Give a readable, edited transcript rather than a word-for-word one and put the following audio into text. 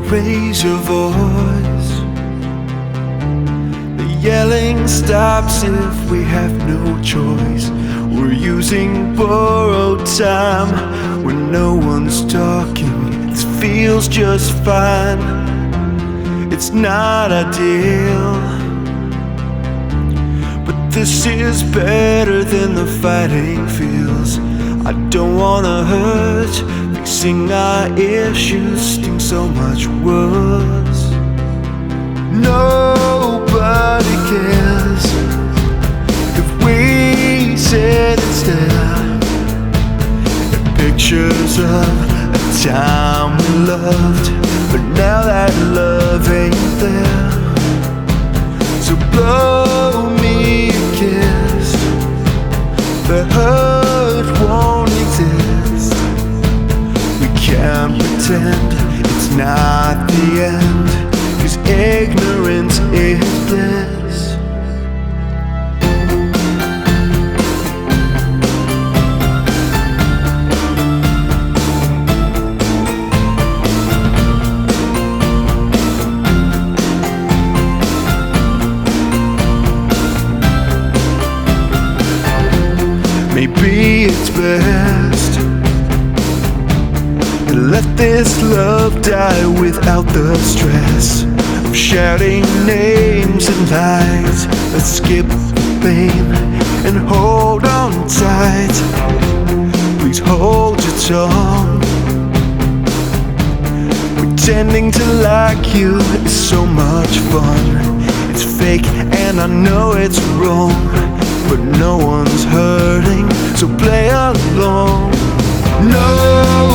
raise your voice. The yelling stops if we have no choice. We're using borrowed time when no one's talking. It feels just fine. It's not ideal, but this is better than the fighting feels. I don't wanna hurt. Fixing our issues stings so much worse. Nobody cares if we sit instead at pictures of a time we loved, but now that love ain't there. So blow me a kiss. The hurt won't exist. We can't pretend it's not the end, 'cause ignorance is bliss. Maybe it's best to let this love die without the stress of shouting names and lies. Let's skip the pain and hold on tight. Please hold your tongue. Pretending to like you is so much fun. It's fake and I know it's wrong, but no one's hurting, so play along. No